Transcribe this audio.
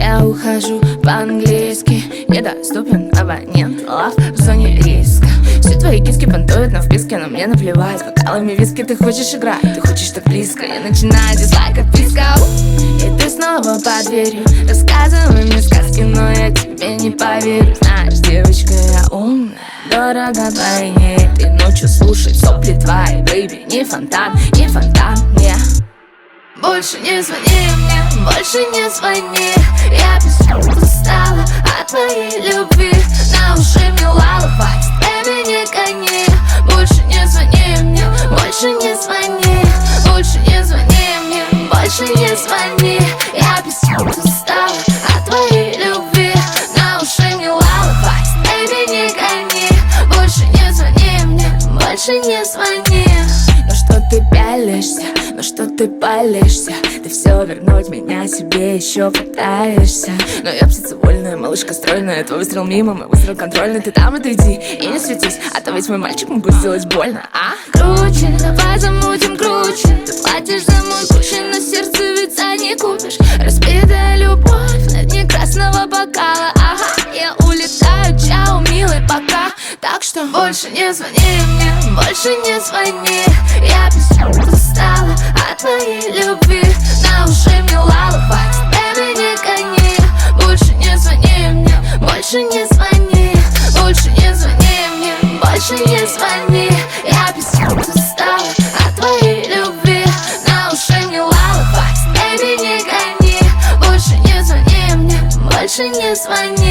Я ухожу по-английски, недоступен абонент, лав в зоне риска. Все твои киски понтуют на вписке, но мне наплевать. Бокалами виски ты хочешь играть, ты хочешь так близко. Я начинаю дизлайк, отписка. И ты снова под дверью, рассказывай мне сказки, но я тебе не поверю. Знаешь, девочка, я умная, дорого двойне. Ты ночью слушай сопли твои, бэйби. Не фонтан, не фонтан, не. Больше не звони мне, больше не звони. Я безумно устала от твоей любви. На уши мне лала, хватит, baby, не гони. Больше не звони мне, больше не звони. Больше не звони мне, больше не звони. Я безумно устала от твоей любви. На уши мне лала, хватит, baby, не гони. Больше не звони мне, больше не звони. Ну что ты пялишься? Ну что ты палишься? Ты все вернуть меня себе еще пытаешься. Но я птица вольная, малышка стройная. Твой выстрел мимо, мой выстрел контрольный. Ты там отойди и не светись, а то ведь мой мальчик могу сделать больно, а? Круче, давай замутим круче. Ты платишь за мой кучи, но сердце ведь не купишь. Разбитая любовь на дне красного бокала. Ага, я улетаю, чао, милый, пока. Так что больше не звони мне, больше не звони. Я безумно устала от твоей любви. На уши мне лала, хватит, baby, не гони. Больше не звони мне, больше не звони. Больше не звони мне, больше не звони. Я безумно устала от твоей любви. На уши мне лала, хватит, baby, не гони. Больше не звони мне, больше не звони.